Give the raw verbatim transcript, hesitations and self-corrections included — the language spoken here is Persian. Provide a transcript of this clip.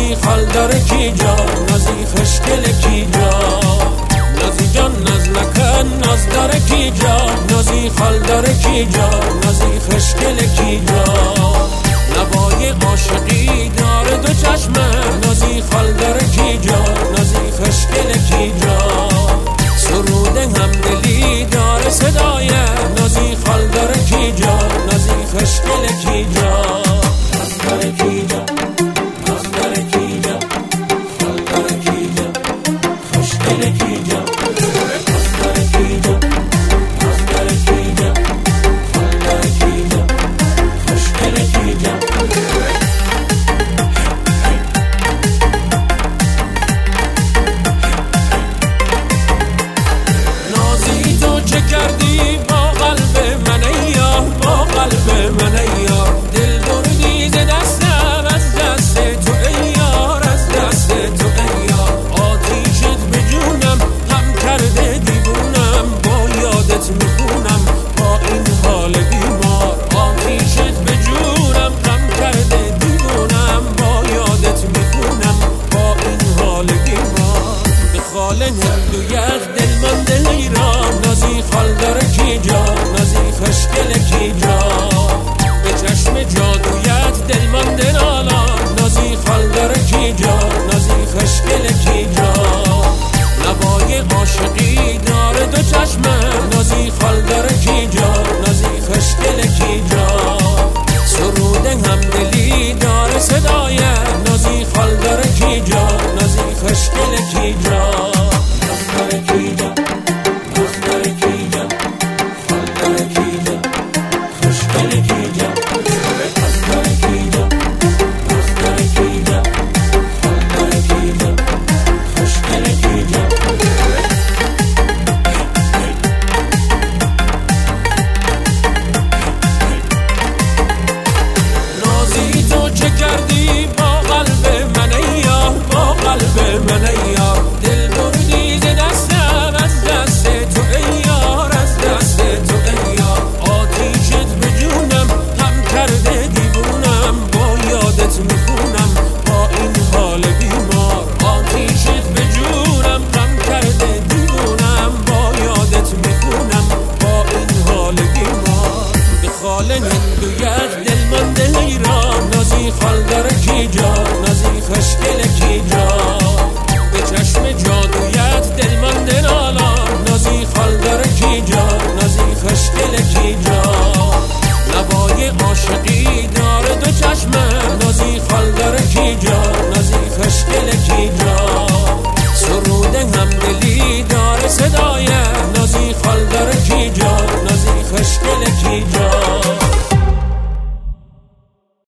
نازی خال داره کی جا، نازی خوشگل کی جا، نازی جان ناز نکن ناز داره کی جا، نازی خال داره کی جا، نازی خوشگل کی جا، نوای عاشقی داره دو چشمه، نازی خال داره کی جا، نازی خوشگل کی جا، سرود همدلی داره صدای، نازی خال داره کی جا، نازی خوشگل کی جا، ناز داره کی جا، ناز داره کی جا، خال داره کی جا، خوشگل کی جا، ناز داره کی جا، ناز داره کی جا، خال داره کی جا، خوشگل کی جا. نازی تو چه کردی با قلب من ای یار، با قلب من ای یار، دل بردی ز دستم از دست تو ای یار، از دست تو ای یار، آتیشت به جونم هم کرده دیوونم، با یادت میخونم با این حال بیمار، آتیشت به جونم هم کرده دیوونم، با یادت میخونم با این حال بیمار، به خال هندویت دل مانده ایران، نازی خال داره کی جا، نازی خوشگل کی جا، به چشم جادویت دل مانده نالان، نازی خال داره کی جا، نازی خوشگل کی جا، نوای عاشقی داره دو چشمه، نازی خال داره کی جا، نازی خوشگل کی جا، سرود همدلی داره صدای، نازی خال داره کی جا، نازی خوشگل کی جا، ناز داره کی جا، ناز داره کی جا، خال داره کی جا، خوشگل کی جا، ناز داره کی جا، ناز داره کی جا، خال داره کی جا، خوشگل کی جا. نازی تو چه کردی با قلب من ای یار، با قلب من ای یار، دل بردی ز دستم از دست تو ای یار، از دست تو ای یار، آتیشت به جونم هم کرده دیوونم، با یادت میخونم با این حال بیمار، آتیشت به جونم هم کرده دیوونم، با یادت میخونم با این حال بیمار، به خال هندویت دل مانده ایران، نازی خال داره کی جا، نازی خوشگل کی جا، به چشم جادویت دل مانده نالان، نازی خال داره کی جا، نازی خوشگل کی جا، نوای عاشقی داره دو چشمه، نازی خال داره کی جا، نازی خوشگل کی جا.